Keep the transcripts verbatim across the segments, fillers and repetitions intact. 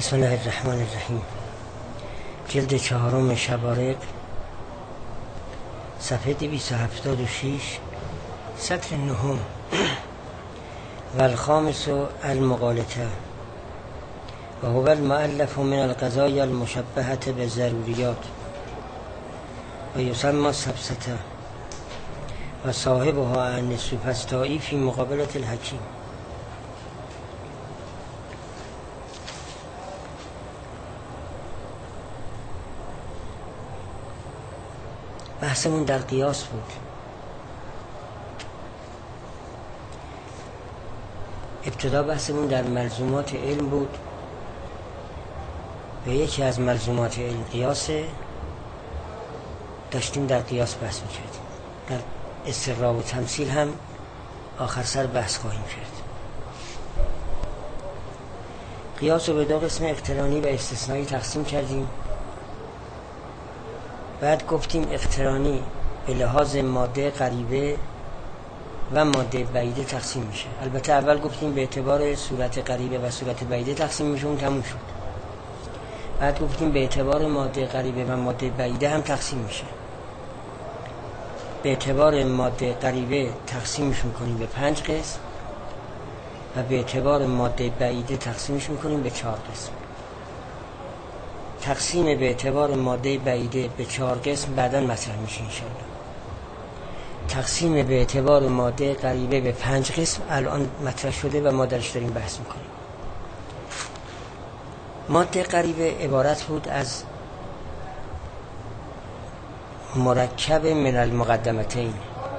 بسم الله الرحمن الرحیم. جلد چهارم شبارق، صفحه دویست و هفتاد و شش، سطر نهم. والخامس المغالطه و هو المؤلف من القضايا المشبهة بالضروريات و یسمى سبسته و صاحبها عن السوفسطائی فی مقابلة الحکیم. بحثمون در قیاس بود. ابتدا بحثمون در ملزومات علم بود و یکی از ملزومات علم قیاسه. داشتیم در قیاس بحث میکردیم. در استقراء و تمثیل هم آخر سر بحث خواهیم کرد. قیاس رو به دو قسم اقترانی و استثنایی تقسیم کردیم. بعد گفتیم اقترانی به لحاظ ماده قریبه و ماده بعیده تقسیم میشه. البته اول گفتیم به اعتبار صورت قریبه و صورت بعیده تقسیم میشه، اون تموم شد. بعد گفتیم به اعتبار ماده قریبه و ماده بعیده هم تقسیم میشه. به اعتبار ماده قریبه تقسیمش میکنیم به پنج قسم و به اعتبار ماده بعیده تقسیمش میکنیم به چهار قسم. تقسیم به اعتبار ماده بعیده به چهار قسم بعداً مطرح میشه انشاءالله. تقسیم به اعتبار ماده قریبه به پنج قسم الان مطرح شده و ما درش داریم بحث میکنیم. ماده قریبه عبارت بود از مرکب من المقدمتین.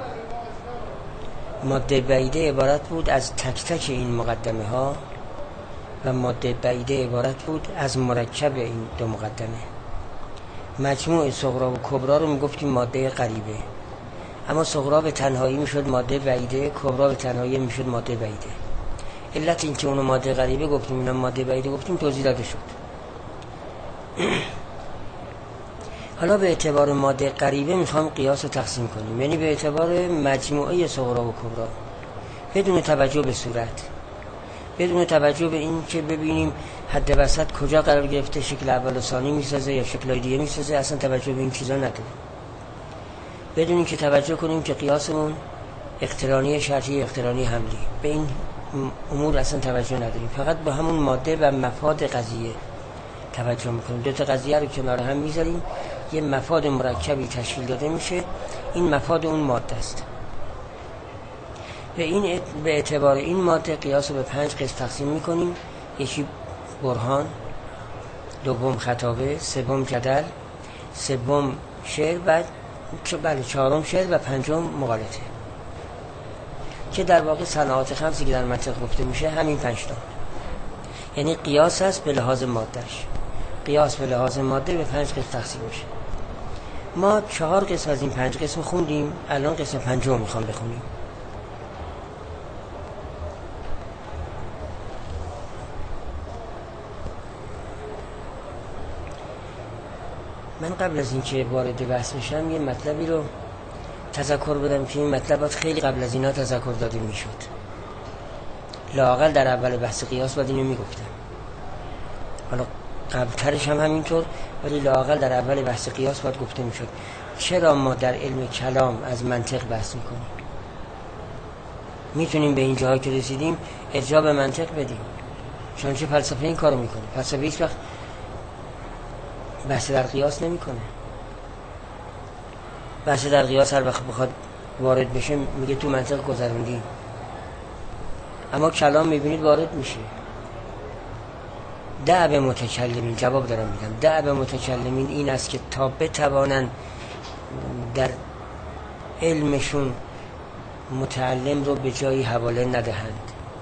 ماده بعیده عبارت بود از تک تک این مقدمه ها و ماده بعیده عبارت بود از مرکب این دو مقدمه. مجموع صغرا و کبرا رو میگفتیم ماده قریبه، اما صغرا به تنهایی میشد ماده بعیده، کبرا به تنهایی میشد ماده بعیده. علت این که اونو ماده قریبه گفتیم اینا ماده بعیده گفتیم توضیح داده شد. حالا به اعتبار ماده قریبه میخوام قیاس رو تقسیم کنیم، یعنی به اعتبار مجموعه صغرا و کبرا، بدون توجه به صورت، بدون توجه به این که ببینیم حد وسط کجا قرار گرفته، شکل اول و ثانی میسازه یا شکل دیگه میسازه، اصلا توجه به این چیزا نداریم. بدون این که توجه کنیم که قیاسمون اقترانی شرطی اقترانی حملی، به این امور اصلا توجه نداریم. فقط با همون ماده و مفاد قضیه توجه میکنیم. دو تا قضیه رو کنار هم میذاریم، یه مفاد مرکبی تشکیل داده میشه، این مفاد اون ماده است. به این به اعتبار این ماده قیاس رو به پنج قسم تقسیم میکنیم. یکی برهان، دوم خطابه، سوم جدل، سوم شعر و بله چهارم شعر و پنجم مغالطه، که در واقع صناعات خمسی که در منطق گفته میشه همین پنج تا. یعنی قیاس هست به لحاظ مادهش. قیاس به لحاظ ماده به پنج قسم تقسیم میشه. ما چهار قسم از این پنج قسم خوندیم، الان قسم پنجم میخوام بخونیم. من قبل از اینکه وارد بحث بشم یه مطلبی رو تذکر بدم که این مطلبات خیلی قبل از اینا تذکر داده میشد. لااقل در اول بحث قیاس باید اینو میگفتم. حالا قبلترش هم همینطور، ولی لااقل در اول بحث قیاس باید گفته میشد. چرا ما در علم کلام از منطق بحث میکنیم؟ میتونیم به این جاهایی که رسیدیم ارجاع به منطق بدیم، چون چه فلسفه این کارو میکنه. فلسفه هیچ وقت بحث در قیاس نمیکنه. بحث در قیاس هر وقت بخواد وارد بشه میگه تو منطق گذروندی، اما کلام میبینید وارد میشه. دعب متکلمین، جواب دارم میدم، دعب متکلمین این است که تا بتوانن در علمشون متعلم رو به جایی حواله ندهند،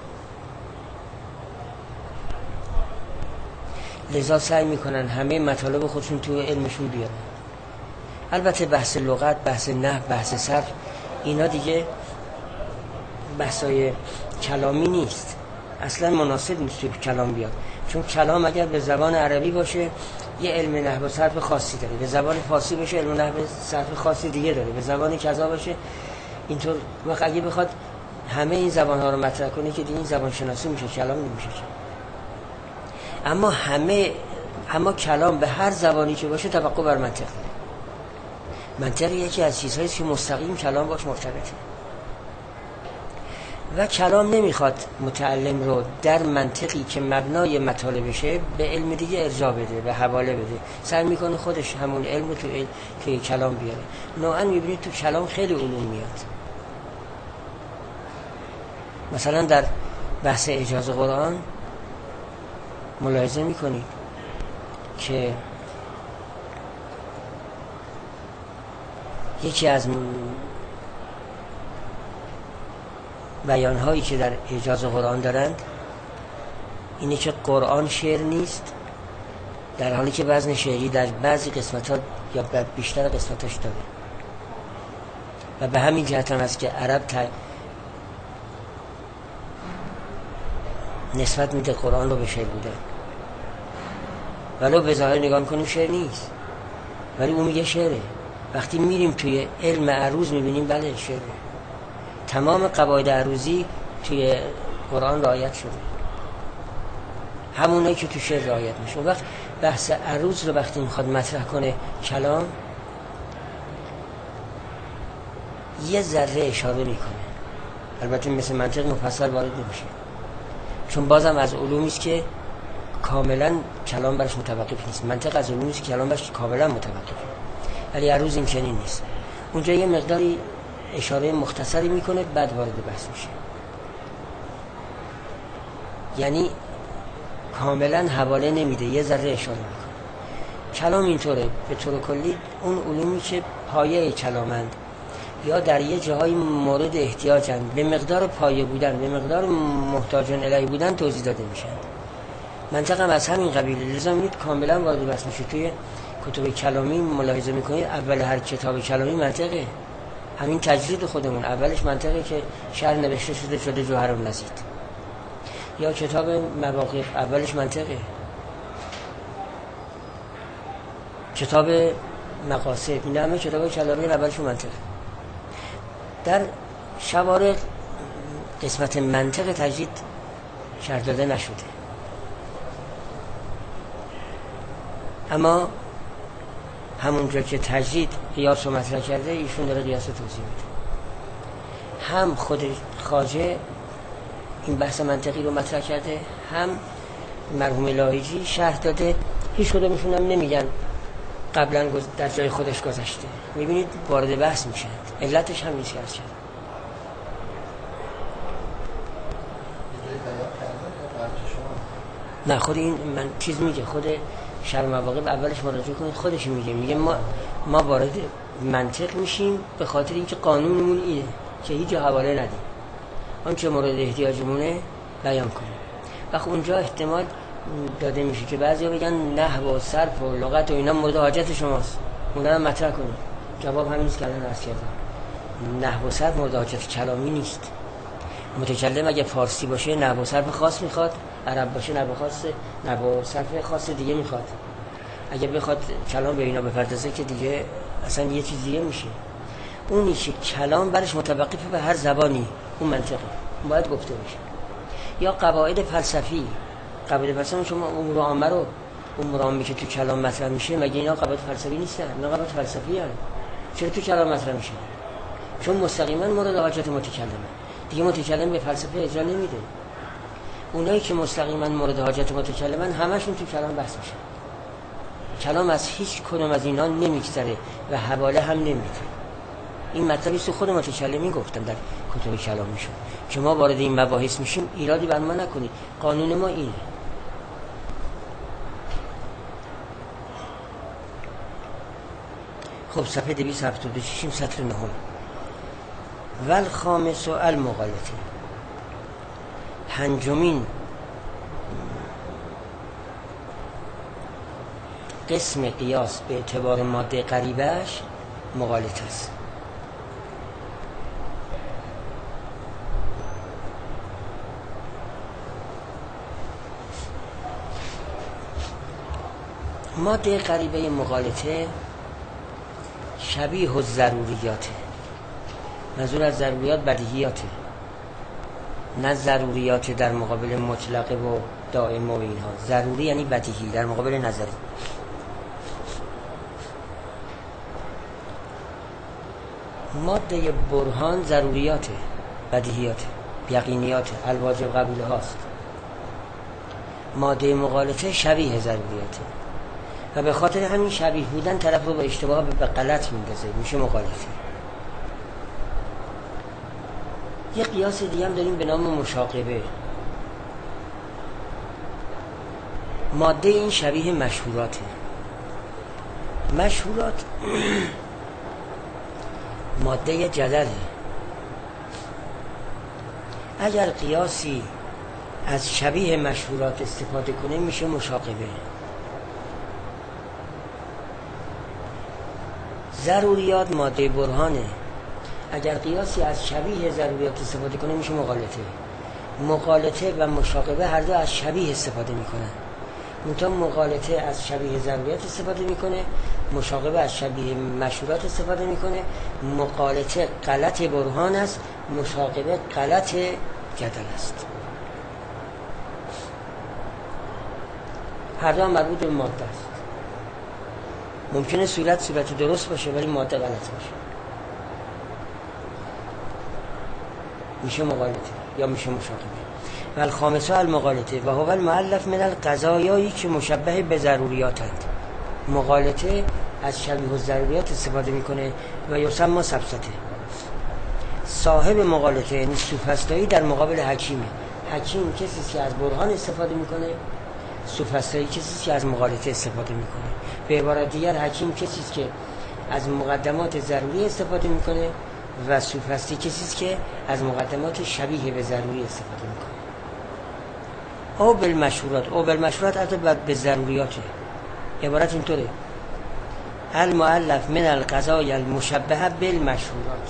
لذا سعی میکنن همه مطالب خودشون تو علمشون بیارن. البته بحث لغت، بحث نحو، بحث صرف، اینا دیگه بحثای کلامی نیست، اصلا مناسب نیست تو کلام بیاد. چون کلام اگر به زبان عربی باشه یه علم نحو و صرف خاصی داره، به زبان فارسی باشه علم نحو و صرف خاصی دیگه داره، به زبان کذا باشه اینطور. وقت اگه بخواد همه این زبان‌ها رو مطرح کنه که دیگه این زبان شناسی میشه، کلام نمیشه. اما همه اما کلام به هر زبانی که باشه توقع بر منطق داره. منطق یکی از چیزهایی که مستقیم کلام باش مرتبطه و کلام نمیخواد متعلم رو در منطقی که مبنای مطالبشه به علم دیگه ارجاع بده، به حواله بده. سعی میکنه خودش همون علم رو تو علم که کلام بیاره. نوعا میبینید تو کلام خیلی علوم میاد. مثلا در بحث اعجاز قرآن ملاحظه میکنید که یکی از بیانهایی که در اعجاز قرآن دارند اینه که قرآن شعر نیست، در حالی که وزن شعری در بعضی قسمت‌ها یا بیشتر قسمتاش داره و به همین جهت هم است که عرب تا نسبت میده قرآن رو به شعر بوده، ولو به ظاهر نگاه میکنیم شعر نیست ولی اون میگه شعره. وقتی میریم توی علم عروض میبینیم بله شعره. تمام قواعد عروضی توی قرآن رعایت شده، همونایی که تو شعر رعایت میشه. اون وقت بحث عروض رو وقتی میخواد مطرح کنه کلام یه ذره اشاره میکنه، البته مثل منطق مفصل وارد نمیشه چون بازم از علومی است که کاملا کلام برش متوقف نیست. منطق از علومی است که کلام برش کاملا متوقفه، ولی عروض این چنین نیست. اونجا یه مقداری اشاره مختصری میکنه بعد وارد بحث میشه، یعنی کاملا حواله نمیده، یه ذره اشاره میکنه. کلام اینطوره به طور کلی. اون علومی که پایه کلامند یا در یه جاهای مورد احتیاجن، به مقدار پایه بودن، به مقدار محتاجان الیه بودن توضیح داده میشن. منطق هم از همین قبیله، لذا میید کاملا وارد بحث میشه. توی کتب کلامی ملاحظه میکنید اول هر کتاب کلامی منطقه. همین تجرید خودمون اولش منطقه که شرح نوشته شده شده جوهر النزید، یا کتاب مواقف اولش منطقه، کتاب مقاصد، این همه کتاب کلامی اولش منطقه. در شوارق قسمت منطق تجرید شرح داده نشده، اما همونجا که تجرید قیاس رو مطرح کرده ایشون داره قیاس رو توضیح میده. هم خود خواجه این بحث منطقی رو مطرح کرده، هم مرحوم لاهیجی شرح داده. هیچ کدومشون هم نمیگن قبلا در جای خودش گذشته. میبینید وارد بحث میشن. علتش هم نیست کرد. نه خود این من چیز میگه، خود شرح مواقف اولش مراجعه کنید خودش میگه میگه ما ما وارد منطق میشیم به خاطر اینکه قانونمون اینه که هیچ حواله ندیم، آنچه مورد احتیاجمونه بیان کنیم. و خب اونجا احتمال داده میشه که بعضیا بگن نحو و صرف و لغت و اینا مورد حاجت شماست، اونا هم مطرح کنیم. جواب همین است که الان عرض کردم. نحو و صرف مورد حاجت کلامی نیست. متکلم اگه فارسی باشه نحو و صرف خاص میخواد، عرب باشه نحو خاص نحو و صرف خاص دیگه میخواد. اگه بخواد کلام به اینا بپردازه که دیگه اصلا یه چیز دیگه میشه. اونی که کلام برش متوقفه به هر زبانی، اون منطقه باید گفته بشه. یا قواعد فلسفی، قواعد فلسفی شما امور عامه رو امور عامه که تو کلام مطرح میشه، مگه اینا قواعد فلسفی نیستن؟ اینا قواعد فلسفی هستن. چرا تو کلام مطرح میشه؟ چون مستقیما مورد حاجت متکلمه. دیگه متکلم به فلسفه اجرا نمیده. اونایی که مستقیما مورد حاجت متکلمن همشون تو کلام بحث میشه. کلام از هیچ کدوم از اینا نمیگذره و حواله هم نمیده. این مطلبی است خود متکلمین گفتن در کتب کلامیشون که ما وارد این مباحث میشیم ایرادی بر ما نکنید، قانون ما اینه. خب صفحه دویست و هفتاد و شش سطر نهم. والخامس المغالطه، پنجمین قسم قیاس به اعتبار ماده قریبش مغالطه است. ماده قریبه مغالطه شبیه و ضروریاته. منظور از ضروریات بدیهیاته، نه ضروریات در مقابل مطلقه و دائم و اینها. ضروری یعنی بدیهی در مقابل نظری. ماده برهان ضروریاته، بدیهیاته، یقینیاته، الواجب قبوله هاست. ماده مغالطه شبیه ضروریاته و به خاطر همین شبیه بودن طرف رو به اشتباه به غلط میندازه، میشه مغالطه. یه قیاس دیگه هم داریم به نام مشاقبه. ماده این شبیه مشهوراته. مشهورات ماده جدله. اگر قیاسی از شبیه مشهورات استفاده کنه میشه مشاقبه. ضروریات ماده برهانه. اگر قیاسی از شبیه ضروریات استفاده کنه میشه مغالطه. مغالطه و مشاقبه هر دو از شبیه استفاده میکنن. منتها مغالطه از شبیه ضروریات استفاده میکنه، مشاقبه از شبیه مشهورات استفاده میکنه. مغالطه غلط برهان است، مشاقبه غلط جدل است. هر دو مربوط به ماده است. ممکنه صورت صورت درست باشه ولی ماده غلط باشه، میشه مغالطه یا میشه مشاقبه. و الخامسه المغالطه و هو المؤلف من القضایایی که مشبه به ضروریاتند. مغالطه از شبیه الضروریات استفاده میکنه و یسمى سبسته. صاحب مغالطه یعنی سوفسطایی در مقابل حکیمه. حکیم کسی که از برهان استفاده میکنه، سوفسطایی کسی که از مغالطه استفاده میکنه. به عبارت دیگر حکیم کسی که از مقدمات ضروری استفاده میکنه و سوفسطایی کسی که از مقدمات شبیه به ضروری استفاده میکنه. او بالمشهورات، او بالمشهورات عطف به ضروریاته. عبارت اینطوره: المؤلف من القضای المشبهه بالمشهورات.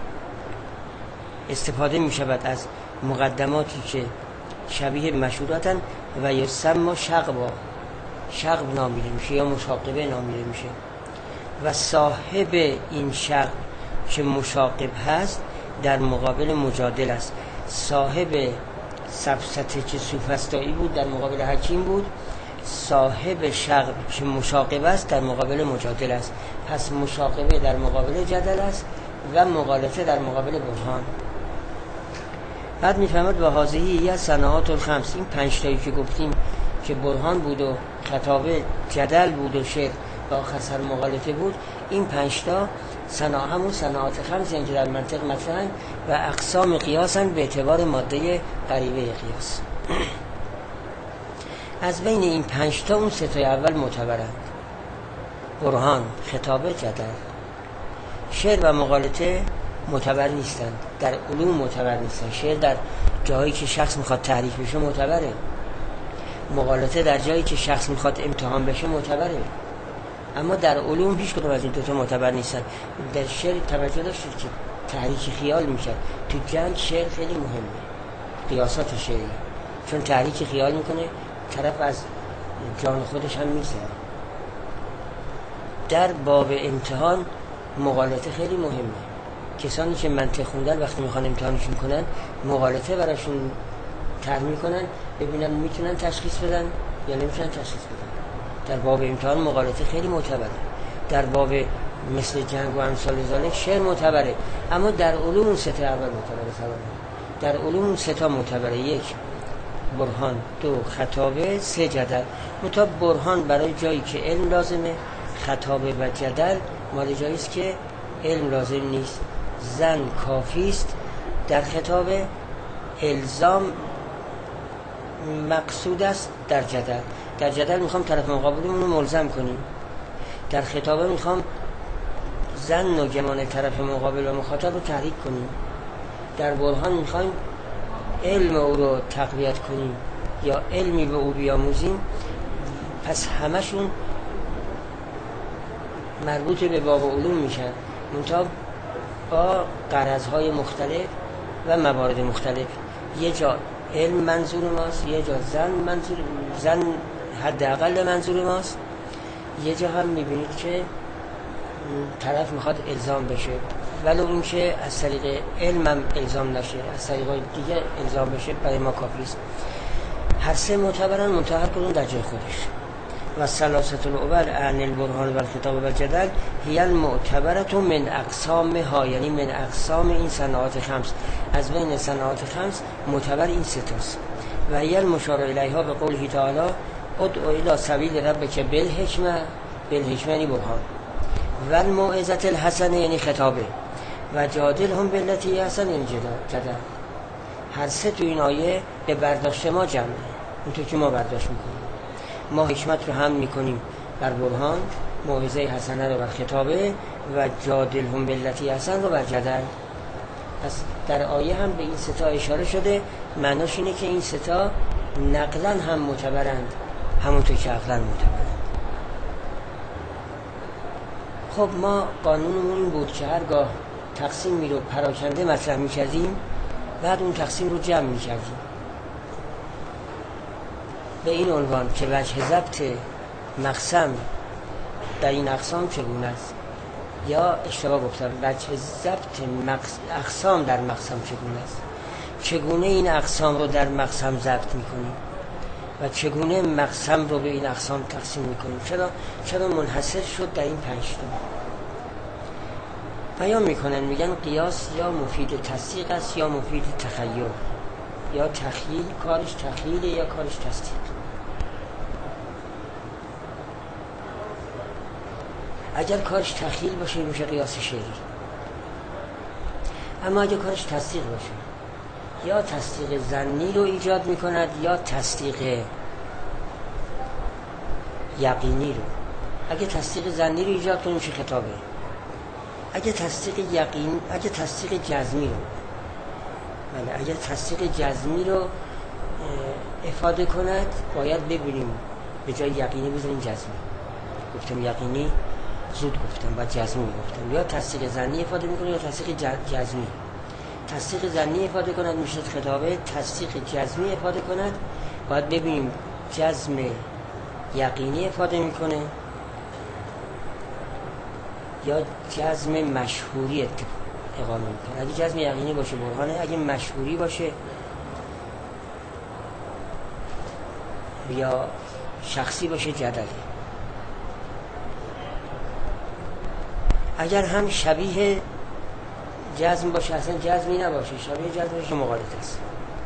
استفاده می شود از مقدماتی که شبیه مشهوراتن و یسمى شغبا، شغب نامیده میشه یا مشاقبه نامیده میشه. و صاحب این شغب که مشاقب هست در مقابل مجادل است. صاحب سبسته که سوفسطایی بود در مقابل حکیم بود، صاحب شغب که مشاقب است در مقابل مجادل است. پس مشاقبه در مقابل جدل است و مغالطه در مقابل برهان. بعد میفهمد با هذه یا صناعات الخمس، این پنج تایی که گفتیم که برهان بود و خطابه، جدل بود و شعر و آخر سر مغالطه بود، این پنج تا صناعه همون صناعات خمس یعنی در منطق مطرحن و اقسام قیاسن به اعتبار ماده قریبه قیاس. از بین این پنج تا اون سه تای اول معتبرند: برهان، خطابه، جدل. شعر و مغالطه معتبر نیستند، در علوم معتبر نیستند. شعر در جایی که شخص میخواد تعریف بشه معتبره، مغالطه در جایی که شخص میخواد امتحان بشه معتبره. اما در علوم هیچ کدوم از این دو تا معتبر نیستن. در شعر توجه داشتید که تحریک خیال میکرد، تو جنگ شعر خیلی مهمه، قیاسات شعری، چون تحریک خیال میکنه طرف از جان خودش هم میسه. در باب امتحان مغالطه خیلی مهمه. کسانی که منطق خوندن وقتی میخوان امتحانشون کنن مغالطه براشون طرح میکنن ببینن میتونن تشخیص بدن یا نمیتونن تشخیص بدن. در باب امتحان مغالطه خیلی معتبره. در باب مثل جنگ و امثال ذالک شعر معتبره. اما در علوم اون سه تا اول معتبره. سوال در علوم اون سه تا معتبره: یک برهان، دو خطابه، سه جدل. مطابق برهان برای جایی که علم لازمه، خطابه و جدل مال جایی است که علم لازم نیست. زن کافی است. در خطابه الزام مقصود است. در جدل در جدل میخوام طرف مقابلمون رو ملزم کنیم. در خطابه میخوام زن و گمان طرف مقابل و مخاطب رو تحریک کنیم. در برهان میخوایم علم او رو تقویت کنیم یا علمی به او بیاموزیم. پس همشون مربوط به باب علوم میشن، منتها با غرضهای مختلف و موارد مختلف. یه جا علم منظور ماست، یه جا زن منظور زن حداقل منظور ماست، یه جا هم میبینید که طرف میخواد الزام بشه ولی اون که از طریق علم هم الزام نشه، از طریق دیگه الزام بشه، برای ما کافی است. هر سه معتبرن، منتها هر کدوم در جای خودش. و ثلاثه الاول عن البرهان و الخطاب و الجدل هی المعتبرة من اقسامها، یعنی من اقسام این صناعات خمس، از بین صناعات خمس معتبر این سه تاست. و هی المشار الیها به قوله تعالی ادع الی سبیل ربک بالحکمة، بالحکمة یعنی برهان، و الموعظة الحسنة یعنی خطابه، و جادلهم بالتی هی احسن یعنی جدل. هر سه تو این آیه به برداشت ما جمعه، اونطور که ما برداشت میکنیم. ما حکمت رو هم میکنیم بر برهان، موعظه حسنه رو بر خطابه، و جادلهم بالتی احسن رو بر جدل. پس در آیه هم به این ستا اشاره شده، معناش اینه که این ستا نقلا هم معتبرند همونطور که عقلا معتبرند. خب ما قانونمون این بود که هرگاه تقسیمی رو پراکنده مطرح میکردیم، بعد اون تقسیم رو جمع میکردیم به این عنوان که وجه ضبط مقسم در این اقسام چگونه است، یا اشتباه گفتم، وجه ضبط اقسام در مقسم چگونه است، چگونه این اقسام رو در مقسم ضبط میکنیم و چگونه مقسم رو به این اقسام تقسیم میکنیم، چرا چرا منحصر شد در این پنج تا. بیان میکنن میگن قیاس یا مفید تصدیق است یا مفید تخیل، یا تخیل کارش تخیله یا کارش تصدیق. اگر کارش تخیل باشه میشه قیاس شعری، اما اگر کارش تصدیق باشه یا تصدیق ظنی رو ایجاد میکند یا تصدیق یقینی رو. اگه تصدیق ظنی رو ایجاد کنه میشه خطابه. اگه تصدیق یقین اگه تصدیق جزمی رو بله اگه تصدیق جزمی رو افاده کند باید ببینیم به جای یقینی بزنیم جزمی. گفتم یقینی زود گفتم و جزمی گفتم. یا تصدیق ظنی افاده میکنه یا تصدیق جزمی. تصدیق ظنی افاده کند میشه خطابه، تصدیق جزمی افاده کند باید ببینیم جزم یقینی افاده میکنه یا جزم مشهوری اقامه میکنه. اگه جزم یقینی باشه برهانه، اگه مشهوری باشه یا شخصی باشه جدله. اگر هم شبیه جزم باشه اصلا جزمی نباشه، شبیه جزم باشه مغالط است.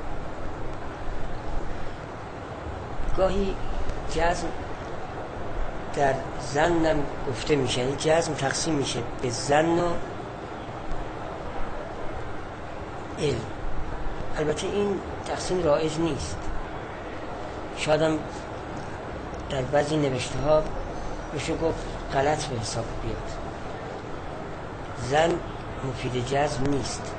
گاهی جزم در ظنم گفته میشه، یعنی جزم تقسیم میشه به ظن و علم. البته این تقسیم رایج نیست، شاید هم در بعضی نوشته ها میشه گفت غلط به حساب بیاد. ظن مفید جزم نیست.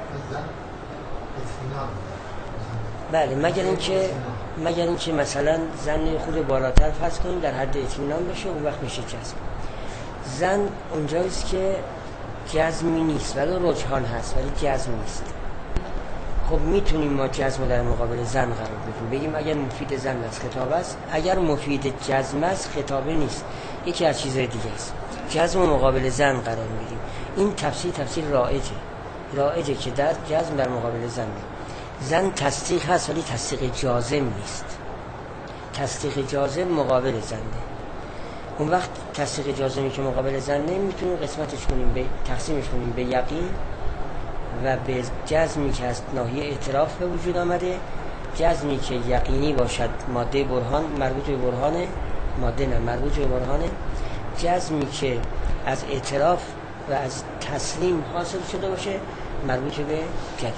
بله مگر اینکه مگر اینکه مثلا ظن خود بالاتر فرض کنیم در حد اطمینان بشه، اون وقت میشه جزم. ظن اونجاییست که جزمی نیست ولی رجحان هست ولی جزم نیست. خب میتونیم ما جزم در مقابل ظن قرار بدیم، بگیم اگر مفید ظن است خطاب است، اگر مفید جزم است خطابه نیست، یکی از چیزهای دیگه است. جزم مقابل ظن قرار میدیم. این تفسیر تفسیر رایجه رایجه که در جزم در مقابل ظن. ظن تصدیق هست ولی تصدیق جازم نیست. تصدیق جازم مقابل ظنه. اون وقت تصدیق جازمی که مقابل ظنه میتونیم قسمتش کنیم به تقسیمش کنیم به یقین و به جزمی که از ناحیه اعتراف به وجود آمده. جزمی که یقینی باشد ماده برهان مربوط به برهانه، ماده نه مربوط به برهانه. جزمی که از اعتراف و از تسلیم حاصل شده باشه مربوط به جدل.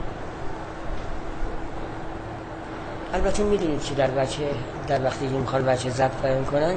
البته میدونید که در بچه در وقتی که میخوان بچه ضبط بیان کنن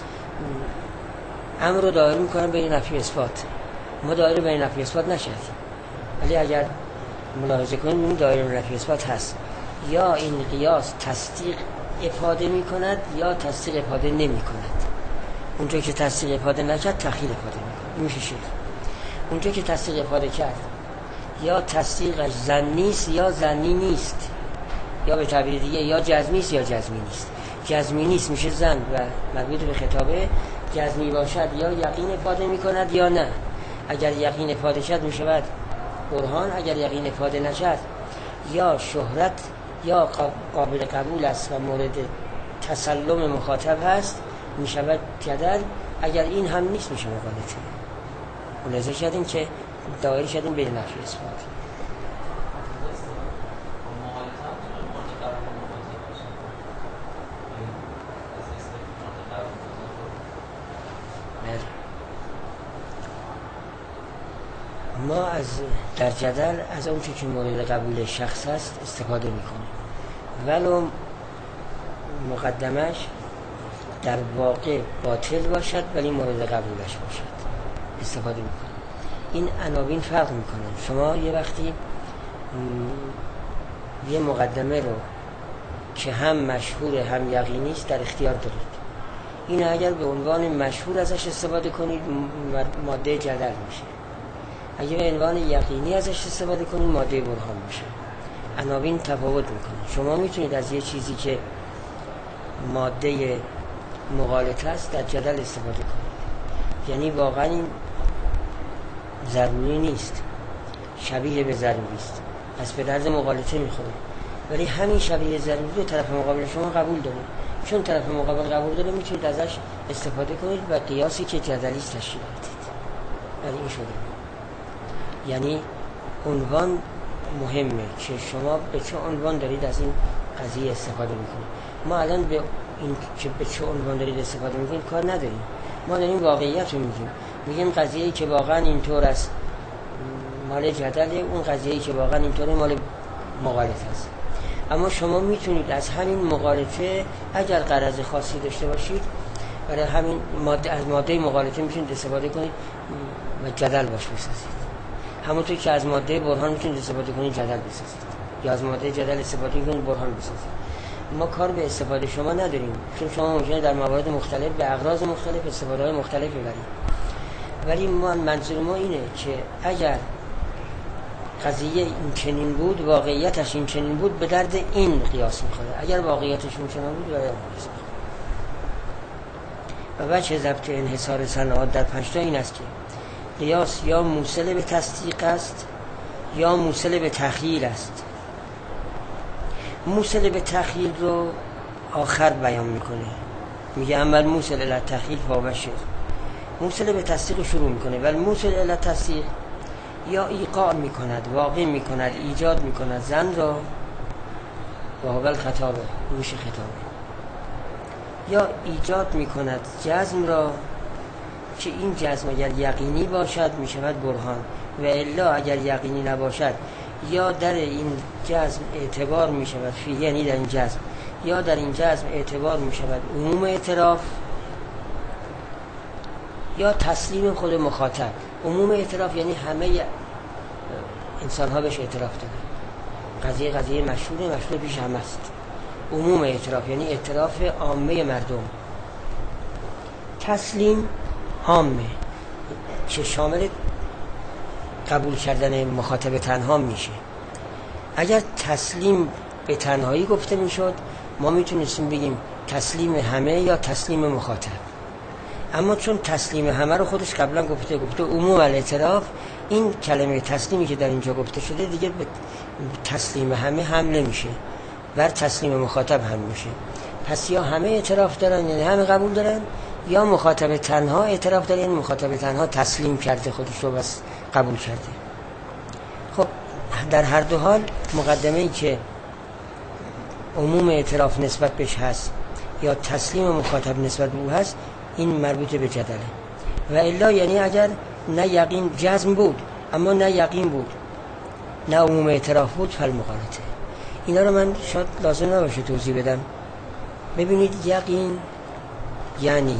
امر رو دایر میکنن بین نفی اثبات. ما دایر بین نفی اثبات نشدیم، ولی اگر ملاحظه کنیم این دایر نفی اثبات هست. یا این قیاس تصدیق افاده میکند یا تصدیق افاده نمیکند. اونجا که تصدیق افاده نکرد تخیل افاده میکنه، میشه شد. اونجا که تصدیق افاده کرد یا تصدیقش ظنی است یا ظنی نیست، یا به تعبیر دیگه یا جزمی است یا جزمی نیست. جزمی نیست میشه ظن و مربوط به خطابه. جزمی باشد یا یقین افاده میکند یا نه. اگر یقین افاده شد میشه بعد برهان، اگر یقین افاده نشد یا شهرت یا قابل قبول است و مورد تسلم مخاطب هست میشود جدل، اگر این هم نیست میشه مغالطه. ملاحظه کردین که دایره شدیم بین نفی اثبات. ما از در جدل از اون چه که مورد قبول شخص هست استفاده میکنیم، ولو مقدمش در واقع باطل باشد ولی مورد قبولش باشد استفاده میکنیم. این عناوین فرق میکنه. شما یه وقتی یه مقدمه رو که هم مشهور هم یقینی است در اختیار دارید، این اگر به عنوان مشهور ازش استفاده کنید ماده جدل میشه، اگر به عنوان یقینی ازش استفاده کنید ماده برهان میشه. عناوین تفاوت میکنه. شما میتونید از یه چیزی که ماده مغالطه است در جدل استفاده کنید، یعنی واقعا این ضروری نیست، شبیه به ضروری است، پس به درد مغالطه میخوره، ولی همین شبیه ضروری رو طرف مقابل شما قبول داره، چون طرف مقابل قبول داره میتونید ازش استفاده کنید و قیاسی که جدلی است تشکیل بدید. یعنی این شده، یعنی عنوان مهمه که شما به چه عنوان دارید از این قضیه استفاده میکنید. ما الان به این که به چه عنوان دارید استفاده میکنید کار نداریم، ما داریم واقعیت رو میگیم. میگیم قضیه‌ای که واقعا اینطور است مال جدله، اون قضیه‌ای که واقعا اینطوره مال مغالطه است. اما شما میتونید از همین مغالطه اگر غرض خاصی داشته باشید برای همین ماده از ماده مغالطه میتونید استفاده کنید و جدل باش بسازید. همونطور که از ماده برهان میتونید استفاده کنید جدل بسازید، یا از ماده جدل استفاده کنید برهان بسازید. ما کار به استفاده شما نداریم، چون شما ممکنه در موارد مختلف به اغراض مختلف استفاده های مختلف ببرید. ولی ما منظور ما اینه که اگر قضیه این چنین بود، واقعیتش این چنین بود، به درد این قیاس میخوره. اگر واقعیتش این چنین بود، به درد قیاس میخوره. و بچه ضبط انحصار صنعات در پنجتا این است که قیاس یا موصل به تصدیق است یا موصل به تخییل است. موصل به تخییل رو آخر بیان میکنه، میگه عمل موصل الی تخییل فاوشه. موصل به تصدیق شروع میکنه، ولی موصل الی تصدیق یا ایقاع میکند، واقع میکند، ایجاد میکند زن را و هو خطابه، روش خطابه، یا ایجاد میکند جزم را که این جزم اگر یقینی باشد میشود برهان و الا اگر یقینی نباشد یا در این جزم اعتبار میشود فی، یعنی در این جزم یا در این جزم اعتبار میشود عموم اعتراف یا تسلیم خود مخاطب. عموم اعتراف یعنی همه انسان ها بهش اعتراف دارن، قضیه قضیه مشهوره، مشهور پیش هم است. عموم اعتراف یعنی اعتراف عامه مردم. تسلیم عامه که شامل قبول کردن مخاطب تنها میشه. اگر تسلیم به تنهایی گفته میشد ما میتونستیم بگیم تسلیم همه یا تسلیم مخاطب، اما چون تسلیم همه رو خودش قبلا گفته گفته عموم الاعتراف، این کلمه تسلیمی که در اینجا گفته شده دیگه به تسلیم همه حمله میشه، بر تسلیم مخاطب هم میشه. پس یا همه اعتراف دارن یعنی همه قبول دارن، یا مخاطب تنها اعتراف داره یعنی مخاطب تنها تسلیم کرده خودش رو بس قبول کرده. خب در هر دو حال مقدمه ای که عموم اعتراف نسبت بهش هست یا تسلیم مخاطب نسبت به او هست، این مربوط به جدله. و الا یعنی اگر نه یقین جزم بود اما نه یقین بود نه عموم اعتراف بود فالمغالطه. اینا رو من شاید لازم نباشه توضیح بدم. ببینید یقین یعنی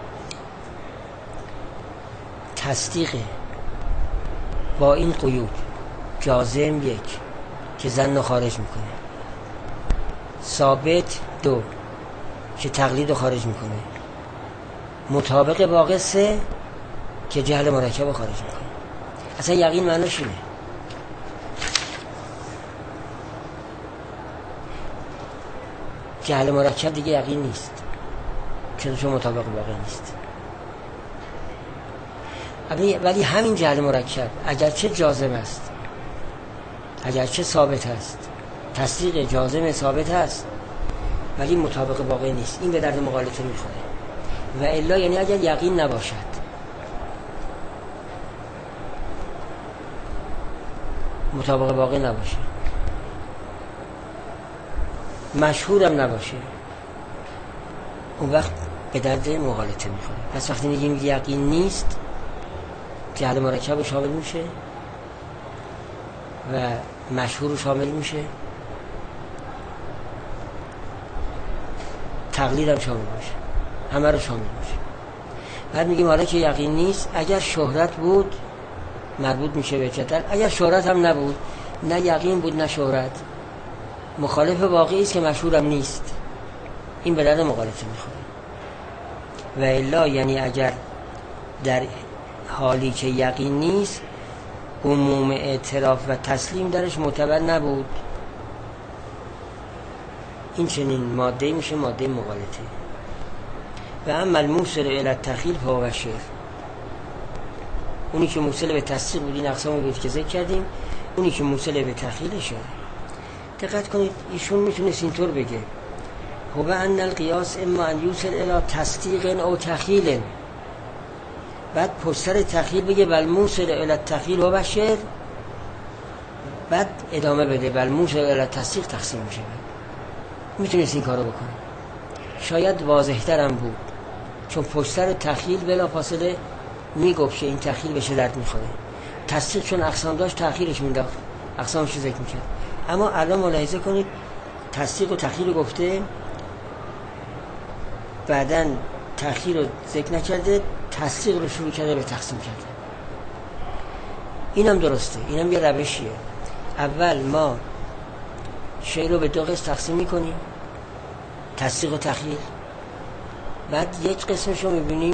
تصدیق با این قیود، جازم یک که ظن خارج میکنه، ثابت دو که تقلید خارج میکنه، مطابق باقی سه که جهل مرکب خارج میکنه. اصلا یقین معناش اینه. جهل مرکب دیگه یقین نیست، چون چون مطابق باقی نیست. ولی همین جهل مرکب اگرچه جازم است، اگرچه ثابت است، تصدیق جازم ثابت هست ولی مطابق واقع نیست، این به درد مغالطه میخوره. و الا یعنی اگر یقین نباشد، مطابق واقع نباشه، مشهورم نباشه، اون وقت به درد مغالطه میخوره. پس وقتی میگیم یقین نیست، جهل مرکب شامل میشه و مشهور شامل میشه، تقلید هم شامل میشه، همه رو شامل میشه. بعد میگیم حالا که یقین نیست، اگر شهرت بود مربوط میشه به جدل، اگر شهرت هم نبود، نه یقین بود نه شهرت، مخالف واقعی است که مشهورم نیست، این به درد مغالطه میخوره. و الا یعنی اگر در حالی که یقین نیست عموم اعتراف و تسلیم درش معتبر نبود، این چنین ماده میشه ماده مغالطه. و اما الموصل الی التخیل فهو شرک، اونی که موصل به تصدیق بود، این اقسام بود که ذکر کردیم، اونی که موصل به تخیل شرک. دقت کنید ایشون میتونست اینطور بگه هو ان القیاس اما ان یوصل الی تصدیق او تخیل، بعد پشتر تخیل بگه بل موصل الی التخیل هو شرک، بعد ادامه بده بل موصل الی تصدیق تقسیم میشه. میتونست این کارو بکنه، شاید واضح ترم بود، چون پشتر تخیل بلا فاصله میگفت که این تخیل بشه درد میخوره. تصدیق چون اقسام داشت تأخیرش مینداخت، اقسامش رو ذکر میکرد. اما الان ملاحظه کنید تصدیق و تخیل رو گفته، بعداً تأخیر رو ذکر نکرده، تصدیق رو شروع کرده به تقسیم کرده. اینم درسته، اینم یه روشیه. اول ما شی رو به دو قسم تقسیم میکنیم، تصدیق و تخیل، بعد یک قسمش رو میبینیم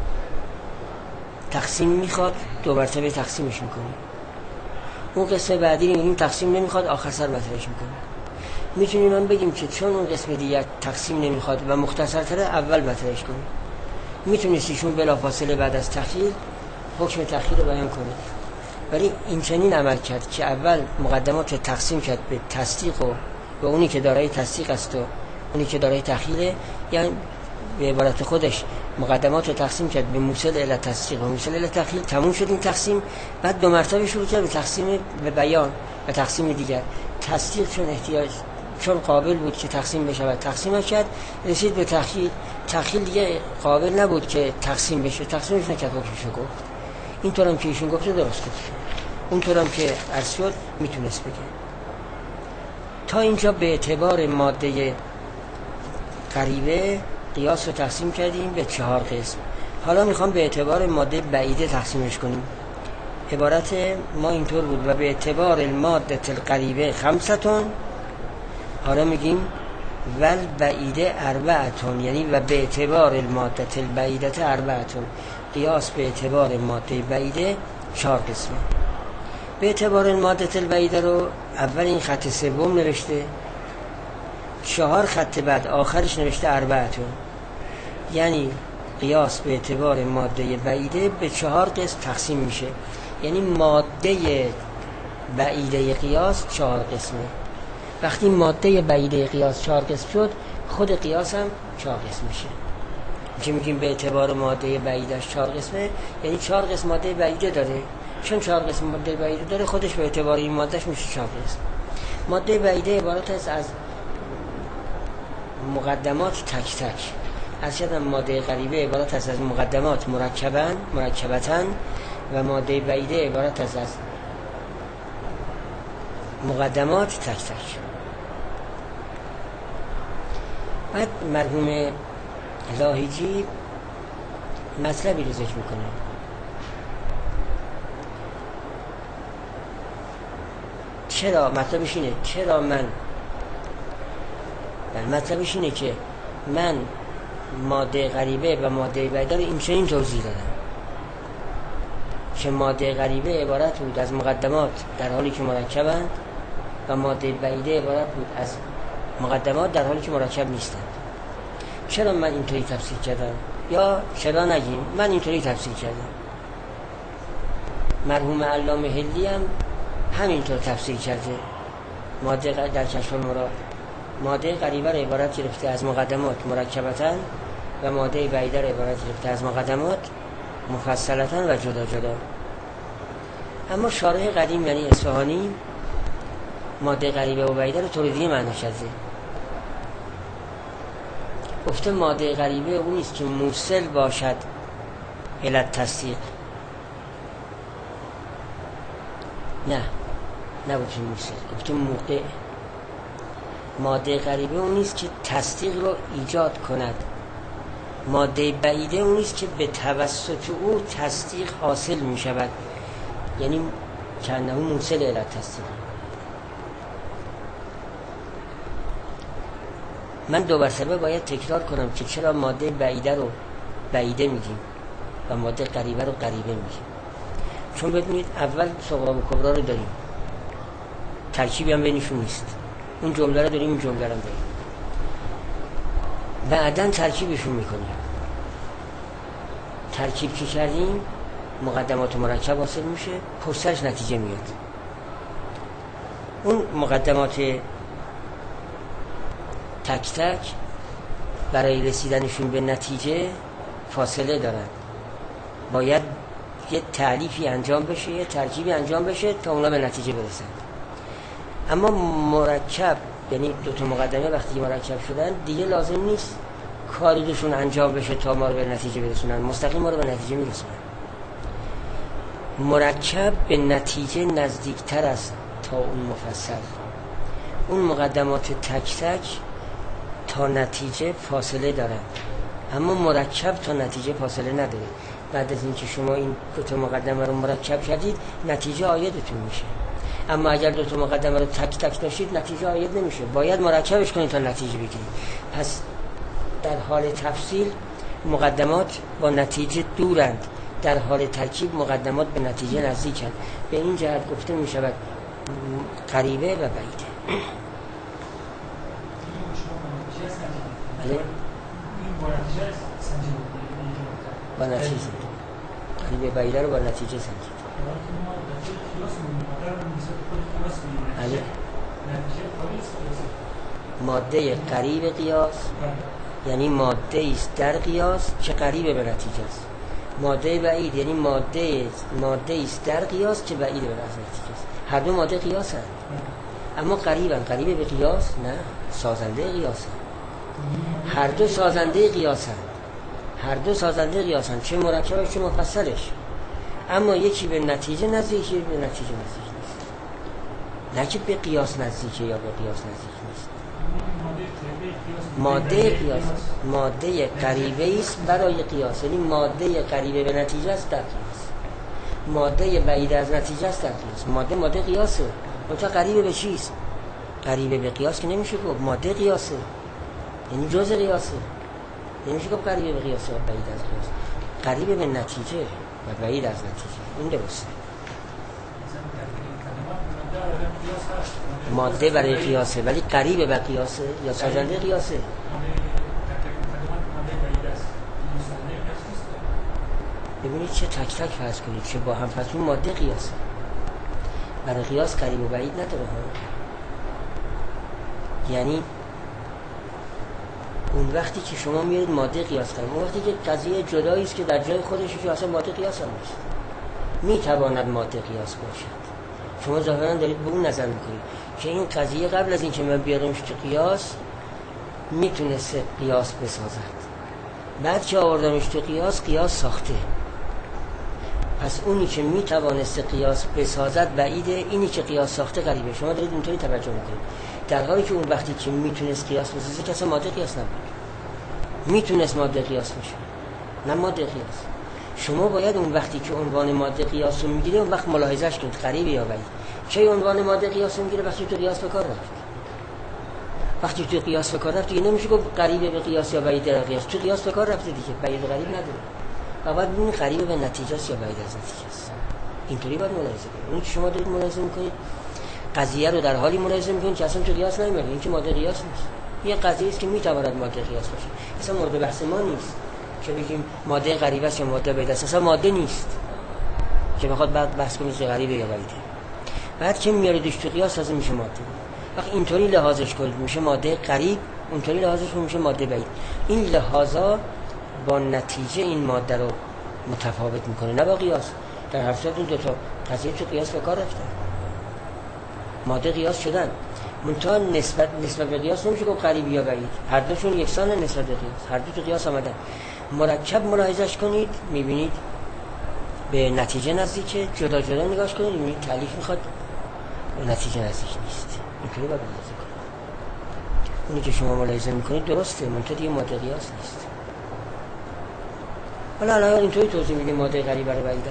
تقسیم میخواد، دو مرتبه تقسیمش میکنیم. اون قسم بعدی میبینیم تقسیم نمیخواد، آخر سر مطرحش میکنیم. میتونیم هم بگیم که چون اون قسم دیگر تقسیم نمیخواد و مختصرتره، اول مطرحش کنیم. میتونستیشون بلافاصله بعد از تخیل حکم تخیل رو بیان کنه، ولی این چنین عمل کرد که اول مقدمات تقسیم کرد به تصدیق و به اونی که دارای تصدیق است و اونی که دارای تخیله، یعنی به عبارت خودش مقدمات رو تقسیم کرد به موصل الی تصدیق و موصل الی تخیل. تموم شد این تقسیم، بعد دو مرتبه شروع کرد به تقسیم به بیان و تقسیم دیگر. تصدیق چون احتیاج چون قابل بود که تقسیم بشه تقسیم کرد، رسید به تخیل. تخیل دیگه قابل نبود که تقسیم بشه، تقسیمش نکرد، حکمشو گفت. اینطور هم که ایشون گفته درست گفت، اونطور هم که عرض شد میتونست بگه. تا اینجا به اعتبار ماده قریبه قیاس رو تقسیم کردیم به چهار قسم. حالا میخوام به اعتبار ماده بعیده تقسیمش کنیم. عبارت ما اینطور بود و به اعتبار الماده القریبه خمستون. حالا میگیم ول بعیده اربعتون، یعنی و به اعتبار الماده البعیده اربعتون. قیاس به اعتبار ماده بعیده چهار قسمه. به اعتبار الماده البعیده رو اول این خط سوم نوشته، چهار خط بعد آخرش نوشته اربعتون، یعنی قیاس به اعتبار ماده بعیده به چهار قسم تقسیم میشه. یعنی ماده بعیده قیاس چهار قسمه. وقتی ماده بعیده قیاس چهار قسم شد، خود قیاس هم چهار قسم میشه. که میگیم به اعتبار ماده بعیدش چهار قسمه، یعنی چهار قسم ماده بعیده داره. چون چهار قسم ماده بعیده داره، خودش به اعتبار این مادهش میشه چهار قسم. ماده بعیده عبارت است از مقدمات تک تک. از شدن ماده قریبه عبارت است از مقدمات مرکبن مرکبتن و ماده بعیده عبارت است از مقدمات تک تک. بعد مرحوم لاهیجی مطلبی رو ذکر میکنه. چرا مطلبش اینه چرا من مطلبش اینه که من ماده غریبه و ماده بعیده رو این چنین توضیح دادم که ماده غریبه عبارت بود از مقدمات در حالی که مرکبند و ماده بعیده عبارت بود از مقدمات در حالی که مرکب نیستند. چرا من اینطوری تفسیر کردم؟ یا چرا نگیم من اینطوری تفسیر کردم؟ مرحوم علامه هلی هم همینطور تفسیر کرده ماده در کشف المراد ماده قریبه را عبارت گرفته از مقدمات مرکبتاً و ماده بعیده را عبارت گرفته از مقدمات مفصلتاً و جدا جدا. اما شارح قدیم یعنی اصفهانی ماده قریبه و بعیده رو طور دیگه معنی شده. گفته ماده قریبه اون نیست که موصل باشد علت تصدیق. نه نه گفته موصل، گفته موقع. ماده قریبه اون نیست که تصدیق رو ایجاد کند. ماده بعیده اون نیست که به توسط او تصدیق حاصل می شود، یعنی کنه موصل علت تصدیق. من دو مرتبه باید تکرار کنم که چرا ماده بعیده رو بعیده میگیم و ماده قریبه رو قریبه میگیم. چون ببینید اول صغرا و کبرا رو داریم، ترکیبی هم بینشون نیست. اون جمله رو داریم، اون جمله رو داریم، بعداً ترکیبشون میکنیم. ترکیب که کردیم مقدمات مرکب حاصل میشه، پشتش نتیجه میاد. اون مقدمات تک تک برای رسیدنشون به نتیجه فاصله دارن. باید یه تعلیفی انجام بشه، یه ترکیبی انجام بشه تا اونا به نتیجه برسن. اما مرکب یعنی دو تا مقدمه وقتی مرکب شدن دیگه لازم نیست کاری دوشون انجام بشه تا ما رو به نتیجه برسونن، مستقیم ما رو به نتیجه میرسونن. مرکب به نتیجه نزدیکتر است تا اون مفصل. اون مقدمات تک تک تا نتیجه فاصله دارن، اما مرکب تا نتیجه فاصله نداره. بعد از اینکه شما این دو تا مقدمه رو مرکب کردید نتیجه عایدتون میشه. اما اگر دو تا مقدمه رو تک تک داشتید نتیجه عاید نمیشه، باید مرکبش کنید تا نتیجه بگیرید. پس در حال تفصیل مقدمات با نتیجه دورند، در حال ترکیب مقدمات به نتیجه نزدیکند. به این جهت گفته می شود قریبه و بعیده. بله؟ با نتیجه قریبه بعیده رو با نتیجه سنجید. بله. ماده قریب قیاس یعنی ماده است در قیاس که قریب به نتیجه است. ماده بعید یعنی ماده ماده است در قیاس که بعید به نتیجه است. هر دو ماده قیاس هستند اما قریبن. قریب به قیاس نه، سازنده قیاس هستند. هر دو سازنده قیاس هستند. هر دو سازنده قیاس هستند، چه مرکبش چه مفصلش. اما یکی به نتیجه نزدیک، یکی به نتیجه نزدیک نیست. نه که به قیاس نزدیکه یا به قیاس نزدیک نیست. ماده قیاس ماده قریبه است برای قیاس، یعنی ماده قریبه به نتیجه است در قیاس. ماده بعید از نتیجه است در قیاس. ماده ماده قیاسه، منتها قریبه به چیست؟ قریبه به قیاس که نمیشه گفت. ماده قیاسه یعنی جزء قیاسه، نمیشه گفت قریبه به قیاس و بعید از قیاس. قریبه به نتیجه و بعید از نتیجه، این درسته. ماده برای قیاسه ولی قریبه به قیاسه یا سازنده قیاسه. ببینید چه تک تک فرض کنید چه با هم فرض کنید. ماده قیاسه برای قیاس قریب و بعید نداره ها. یعنی اون وقتی که شما میارید ماده قیاس کنید، اون وقتی که قضیه جدایی است که در جای خودش که اصلا ماده قیاس هم نیست، میتواند ماده قیاس باشد. شما ظاهرا دارید به اون نظر میکنید که این قضیه قبل از اینکه من بیارمش تو قیاس میتونست قیاس بسازد، بعد که آوردمش تو قیاس قیاس ساخته. پس اونی که میتوانست قیاس بسازد بعیده، اینی که قیاس ساخته قریبه. شما دارید اینطوری توجه میکنید، در حالی که اون وقتی که میتونست قیاس بسازه که اصلا ماده قیاس نبود. میتونست ماده قیاس بشه، نه ماده قیاس. شما باید اون وقتی که عنوان ماده قیاس رو میگیره اون وقت ملاحظهش کنید قریبه یا بعید. چه عنوان ماده قیاس رو میگیره؟ وقتی تو قیاس به کار رفت. وقتی تو قیاس به کار رفت دیگه نمیشه گفت قریبه به قیاس یا بعید به قیاس. تو قیاس به کار رفته دیگه، بعید قریب نداره. فقط ببینید قریبه به نتیجه است یا بعید از نتیجه است. اینطوری باید ملاحظه کنید. اون که شما دارید ملاحظه میکنید قضیه رو در حالی ملاحظه میکنید که اصلا تو قیاس نمیاد. این که ماده قیاس نیست. یه قضیه است که میتواند ماده قیاس باشه. اصلا مورد بحث ما نیست که بگیم ماده قریبه است یا ماده بعید است. اصلا ماده نیست که بخواد بعد بحث کنید قریبه یا بعیده. بعد که میاریدش تو قیاس لازم میشه ماده. وقتی اینطوری لحاظش کنید میشه ماده قریب، اونطوری لحاظش کنید میشه ماده بعید. این لحاظا با نتیجه این ماده رو متفاوت میکنه، نه با قیاس. در هر صورت این دو تا قضیه تو قیاس به کار رفتن، ماده قیاس شدن، منتها نسبت نسبت به قیاس نمیشه گفت قریب یا بعید، هر دوشون یکسان نسبت به قیاس، هر دو تو قیاس آمدن. مرکب ملاحظه‌اش کنید میبینید به نتیجه نزدیکه، جدا جدا نگاش کنید میبینید تعلیف میخواد به نتیجه نزدیک نیست. اینطوری باید ملاحظه کنید. اونی که شما ملاحظه میکنید درسته، منتها دیگه ماده قیاس نیست. حالا الان اینطوری توضیح میدیم ماده قریب رو بعیده.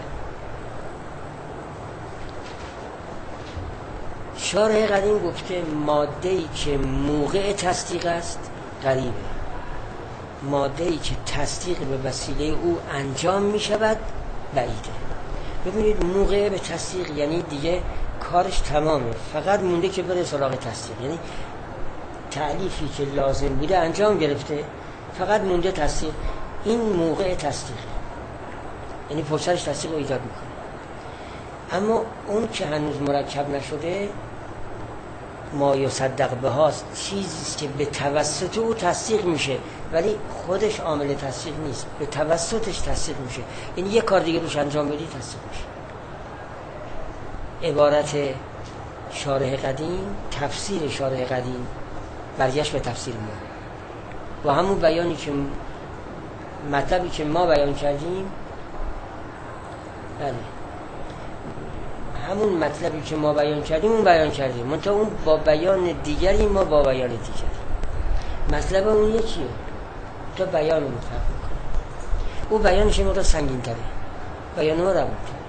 شارح قدیم گفته ماده‌ای که موقع تصدیق است قریبه، ماده‌ای که تصدیق به وسیله او انجام میشود بعیده. ببینید موقع به تصدیق یعنی دیگه کارش تمامه، فقط مونده که بره سراغ تصدیق، یعنی تعلیفی که لازم بوده انجام گرفته، فقط مونده تصدیق. این موقع تصدیق یعنی پشتش تصدیق رو ایجاد میکنه. اما اون که هنوز مرکب نشده ما یصدق به هاست، چیزیست که به توسط او تصدیق میشه ولی خودش عامل تصدیق نیست، به توسطش تصدیق میشه، یعنی یه کار دیگه روش انجام بدی تصدیق میشه. عبارت شارح قدیم، تفسیر شارح قدیم برگشت به تفسیر ما با همون بیانی که مطلبی که ما بیان کردیم، بله همون مطلبی که ما بیان کردیم اون بیان کردیم، منتها اون با بیان دیگری، ما با بیان دیگری. مطلب اون یکیه، تو بیان رو مطلب میکنه، او بیانش این رو سنگین تره، بیان رو روون تره.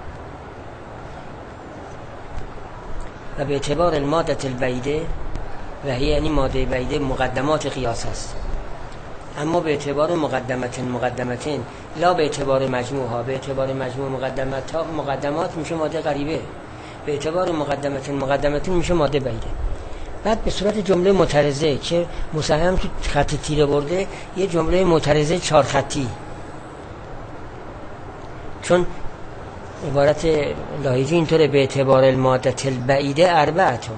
و به اعتبار المادة البعیده و هی یعنی ماده بعیده مقدمات قیاس است، اما به اعتبار مقدمتن مقدمتن لا به اعتبار مجموع ها. به اعتبار مجموع مقدمات ها مقدمات میشه ماده قریبه، به اعتبار مقدمتن مقدمتن میشه ماده بعیده. بعد به صورت جمله معترضه که مصحح تو خط تیره برده، یه جمله معترضه چهار خطی، چون عبارت لاحظی اینطوره به اعتبار المادة البعیده اربعتون،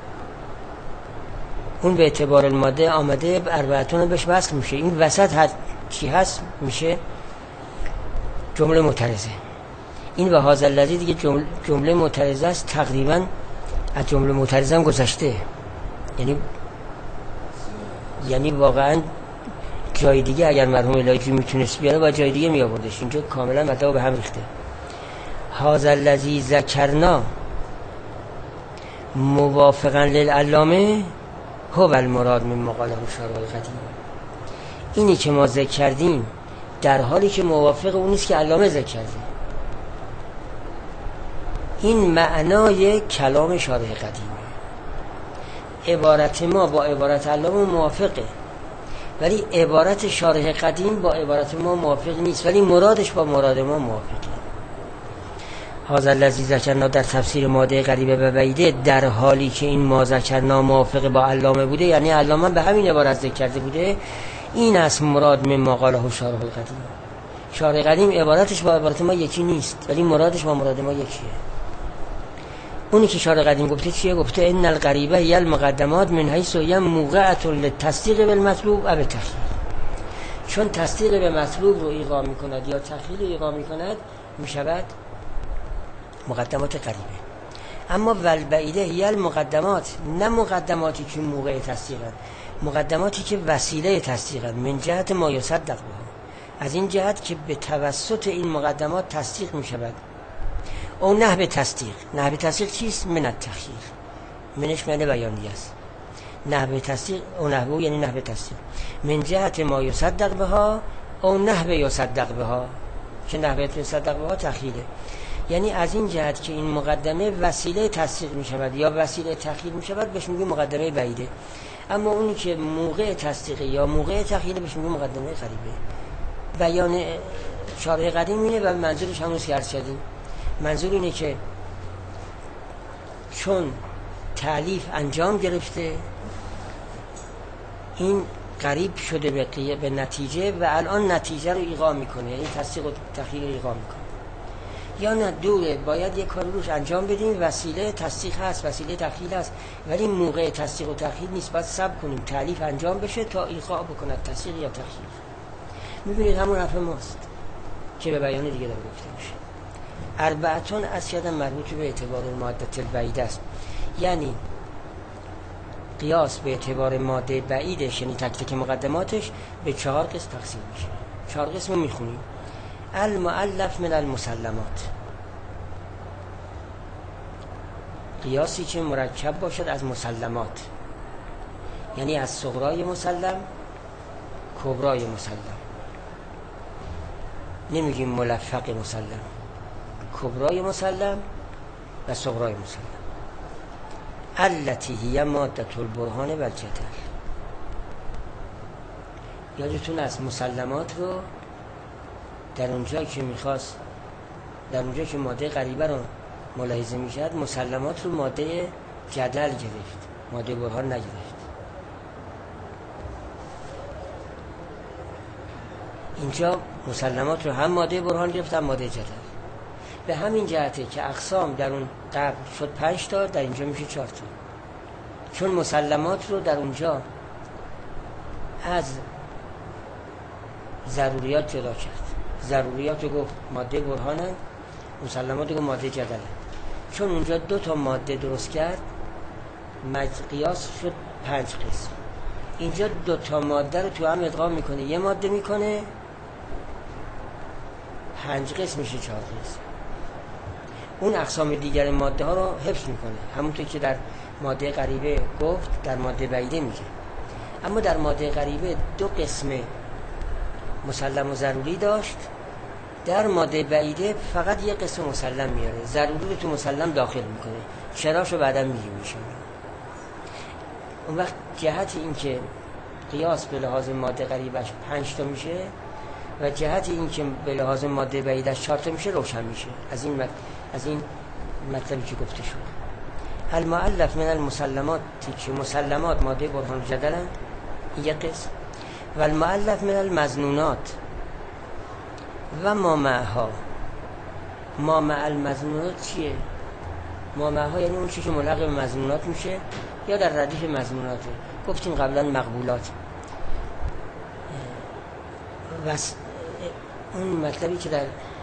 اون به اعتبار الماده آمده اربعتون بهش وصل میشه، این وسط هر چی هست میشه جمله معترضه. این و هذا الذی دیگه جمله, جمله معترضه است، تقریبا از جمله معترضه هم گذشته، یعنی یعنی واقعا جای دیگه اگر مرحوم الهی میتونست بیاره با جای دیگه میآوردش، اینجا کاملا مطلب به هم ریخته. هذا الذی ذکرنا موافقا للعلامه هو المراد من مقاله شارح قدیم. اینی که ما ذکر کردیم در حالی که موافق اون نیست که علامه ذکر کرده، این معنای کلام شارح قدیم. عبارت ما با عبارت علامه موافقه، ولی عبارت شارح قدیم با عبارت ما موافق نیست، ولی مرادش با مراد ما موافقه. هذا الذی ذکرنا در تفسیر ماده قریبه و بعیده، در حالی که این ما ذکرنا موافق با علامه بوده، یعنی علامه به همین عبارت ذکر کرده بوده، این است مراد من ما قاله شارح القدیم. شارح قدیم عبارتش با عبارت ما یکی نیست، ولی مرادش با مراد ما یکیه. اونی که شارح قدیم گفته چیه؟ گفته ان القریبه هی المقدمات من حیث هی موقعه للتصدیق بالمطلوب و بالتخییر. چون تصدیق به مطلوب رو ایقا میکند یا تخییر رو ایقا میکند میشود مقدمات قریبه. اما والبعیده هی المقدمات، نه مقدماتی که موقع تصدیقند، مقدماتی که وسیله تصدیقند، من جهت ما یصدق بها، از این جهت که به توسط این مقدمات تصدیق می شود. او نحو تصدیق، نحو تصدیق چیست؟ من التخییر، منش معنی بیانی است. نحو تصدیق او نحو یعنی نحو تصدیق، من جهت ما یصدق بها او نحو یصدق بها، که نحو یصدق بها تخییره، یعنی از این جهت که این مقدمه وسیله تصدیق می شود یا وسیله تخییر می شود بهش میگه مقدمه بعیده. اما اونی که موقع تصدیق یا موقع تخییر بهش میگه مقدمه قریبه. بیان شارح قدیم اینه و منظورش همونست که عرض کردیم. منظور اینه که چون تألیف انجام گرفته، این قریب شده به, به نتیجه و الان نتیجه رو ایقا میکنه، یعنی تصدیق و تخییر رو ایقا میکنه. یا نه دوره، باید یک کار روش انجام بدیم، وسیله تصدیق هست، وسیله تخیل هست، ولی موقع تصدیق و تخیل نیست، باید صبر کنیم تالیف انجام بشه تا ایقاع بکند تصدیق یا تخیل. میبینید همون حرف ماست که به بیان دیگه داره گفته میشه. اربعتون از یادم مربوط به اعتبار ماده البعید است، یعنی قیاس به اعتبار ماده بعیدش، یعنی تک تک مقدماتش به چهار قسم تقسیم میشه. چهار قسم رو میخونیم. المؤلف من المسلمات، قیاسی که مرکب باشد از مسلمات، یعنی از صغرای مسلم کبرای مسلم. نمیگیم ملفق مسلم، کبرای مسلم و صغرای مسلم. التی هی ماده البرهان و الجدل. یادتون از مسلمات رو در اونجا که میخواست، در اونجا که ماده غریبه رو ملاحظه میشد، مسلمات رو ماده جدل گرفت، ماده برهان نگرفت. اینجا مسلمات رو هم ماده برهان گرفت هم ماده جدل. به همین جهته که اقسام در اون قبل شد پنج تا، در اینجا میشه چهار تا، چون مسلمات رو در اونجا از ضروریات جدا کرد. ضروریات رو گفت ماده برهانن، مسلمات رو گفت ماده جدلن. چون اونجا دو تا ماده درست کرد، قیاس شد پنج قسم. اینجا دو تا ماده رو تو هم ادغام میکنه، یه ماده میکنه، پنج قسم میشه چهار قسم. اون اقسام دیگر ماده ها رو حفظ میکنه، همونطور که در ماده غریبه گفت در ماده بعیده میگه. اما در ماده غریبه دو قسم مسلم و ضروری داشت، در ماده بعیده فقط یک قسم مسلم میاره، ضروری رو تو مسلم داخل میکنه. چراشو بعدا میگیم میشه. اون وقت جهت این که قیاس به لحاظ ماده غریبش پنج تا میشه و جهت این که به لحاظ ماده بعیدش چهار تا میشه روشن میشه از این مط... از این مطلبی که گفته شد. المؤلف من المسلمات، که مسلمات ماده برهان جدلن، یک قسم. و المؤلف من المظنونات و ما معها. ما مع المظنونات چیه؟ ما معها یعنی اون چیزی که ملحق به مظنونات میشه یا در ردیف مظنوناته. گفتیم قبلا مقبولات. و اون مطلبی که در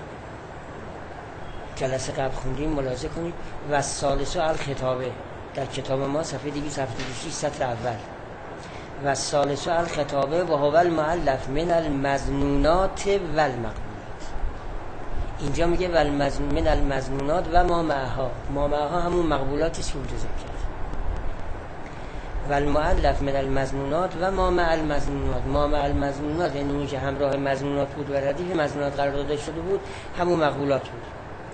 جلسه قبل خوندیم ملاحظه کنید. و ثالث الخطابه، در کتاب ما صفحه دویست و هفتاد و شش سطر اول. و ثالث الخطابه و هو المؤلف من المظنونات و المقبولات. اینجا میگه و من المظنونات و ما معها. ما معها همون مقبولاتی که اونجا ذکر کرد. و المؤلف من المظنونات و ما مع المظنونات. ما مع المظنونات یعنی اون که همراه مظنونات بود و ردیف مظنونات قرار داده شده بود، همون مقبولات بود.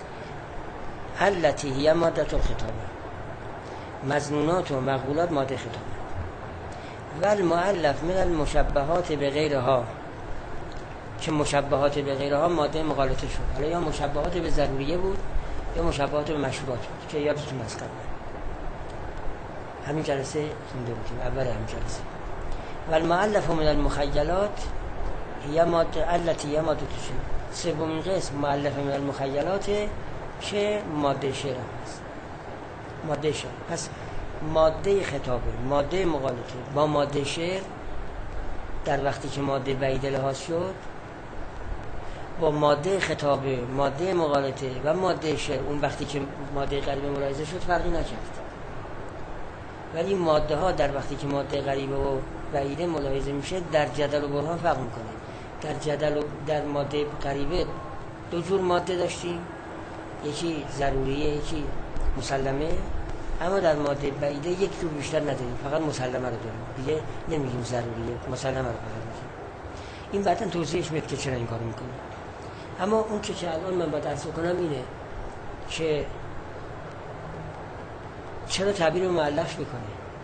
التی هی ماده الخطابه، مظنونات و مقبولات ماده خطابه. و المؤلف من المشبهات به غیرها، که مشبهات به غیرها ماده مغالطه شد. حالا یا مشبهات به ضروریه بود یا مشبهات به مشروعات بود که یادتون از قبل همین جلسه خونده بودیم، اول همین جلسه. و المؤلف من المخیلات هی ماده التی هی ماده شعر. سومین قسم مؤلف من المخیلات که ماده شعر هست. ماده شعر پس ماده خطابه، ماده مغالطه با ماده شعر در وقتی که ماده بعید لحاظ شد، با ماده خطابه، ماده مغالطه و ماده شعر اون وقتی که ماده غریبه ملاحظه شد فرقی نکرد. ولی ماده ها در وقتی که ماده غریبه و بعیده ملاحظه میشه در جدل و برهان فرق میکنه. در جدل و در ماده غریبه دو جور ماده داشتیم، یکی ضروریه یکی مسلمه. اما در ماده بعیده یک جور بیشتر نداریم، فقط مسلمه رو داریم، دیگه نمیگیم ضروریه، مسلمه رو فقط میگیم. این بعداً توضیحش میاد که چرا این کارو میکنه. اما اون چه که الان من باید عرض کنم اینه که چرا تعبیر رو مؤلف میکنه.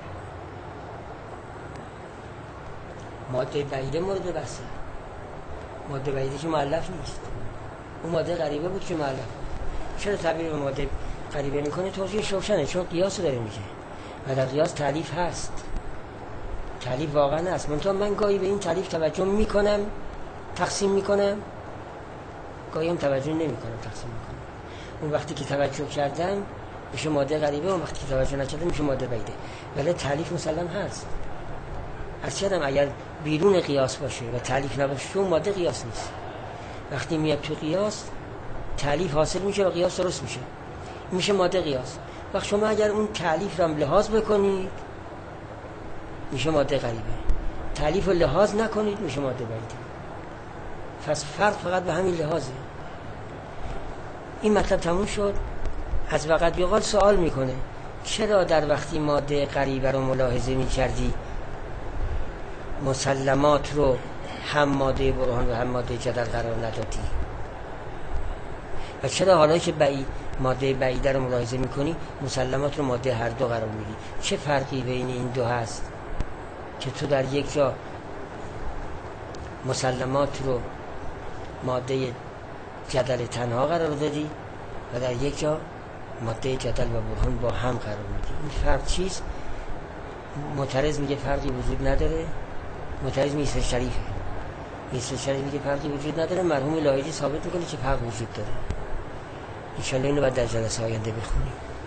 ماده بعیده مورد بحثه، ماده بعیده که مؤلف نیست، اون ماده غریبه بود که مؤلف. چرا تعبیر رو ماده غریبه میکنه؟ توضیحش روشنه، چون قیاس داره میگه و در قیاس تعلیف هست، تعلیف واقعا هست. منتها من گاهی به این تعلیف توجه میکنم تقسیم میکنم، گاهی هم توجه نمیکنم تقسیم میکنم. اون وقتی که توجه کردم میشه ماده غریبه، اون وقتی که توجه نکردم میشه ماده بعیده. ولی تعلیف مسلم هست. هرچی آدم اگر بیرون قیاس باشه و تعلیف نباشه اون ماده قیاس نیست. وقتی میاد تو قیاس تعلیف حاصل میشه و قیاس درست میشه، میشه ماده قیاس. وقت شما اگر اون تعلیف رو لحاظ بکنید میشه ماده غریبه، تعلیف رو لحاظ نکنید میشه ماده بعیده. پس فرق فقط به همین لحاظه. این مطلب تموم شد. از وقت بیقال سوال میکنه چرا در وقتی ماده غریبه رو ملاحظه میکردی مسلمات رو هم ماده برهان و هم ماده جدل قرار ندادی و چرا حالا که بعید ماده بعیده رو ملاحظه میکنی مسلمات رو ماده هر دو قرار میدی؟ چه فرقی بین این دو هست که تو در یک جا مسلمات رو ماده جدل تنها قرار دادی و در یک جا ماده جدل و برهان با هم قرار میدی؟ این فرق چیست؟ معترض میگه فرقی وجود نداره. معترض میسر شریفه میسر شریف میگه فرقی وجود نداره. مرحوم لاهیجی ثابت میکنه که فرق وجود داره. ان شاء الله اینو بعد در جلسه آینده بخونیم.